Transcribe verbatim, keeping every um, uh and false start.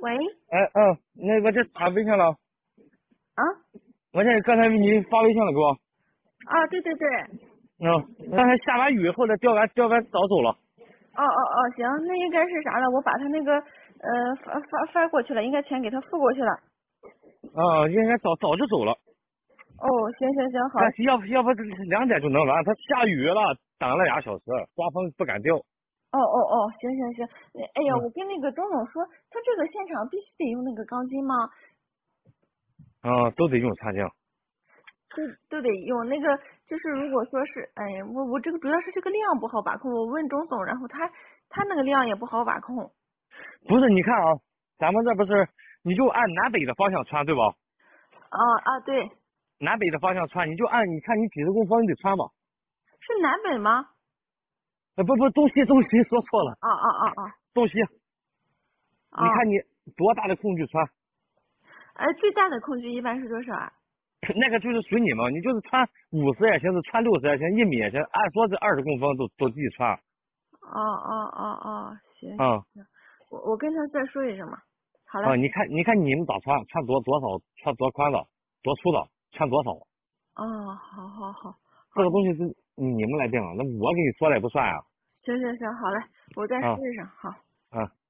喂， 哎嗯，那我这发微信了， 啊我这刚才给你发微信了，给我。 啊，对对对， 嗯，刚才下完雨，后来钓完钓完早走了。 哦哦哦，行，那应该是啥了？我把他那个呃发发发过去了，应该钱给他付过去了。 啊，应该早早就走了。 哦，行行行，好。 但是要不要不两点就能完，他下雨了，等了俩小时，刮风不敢钓。 哦哦哦，行行行，哎呀， 嗯我跟那个钟总说，他这个现场必须得用那个钢筋吗？ 啊，都得用擦浆。 都都得用那个，就是如果说是，哎呀，我我这个主要是这个量不好把控。我问钟总，然后他他那个量也不好把控。 不是，你看啊，咱们这不是你就按南北的方向穿，对吧？ 啊啊，对， 南北的方向穿，你就按你看你几十公分你得穿吧。 是南北吗？ 呃，不不，东西东西说错了， 啊啊啊啊东西。你啊！ 看你多大的空距穿， 哎，最大的空距一般是多少啊？ 那个就是随你嘛，你就是穿五十也行，是穿六十也行，一米也行，按说这二十公分都都自己穿。 哦哦哦哦，行行啊行，我我跟他再说一声嘛。好嘞。 啊，你看你看你们咋穿，穿多多少，穿多宽的，多粗的，穿多少， 哦，好好好，好的， 这个东西是你们来定，那我给你说了也不算啊。 行行行，好嘞，我再啊说一声，好。 啊。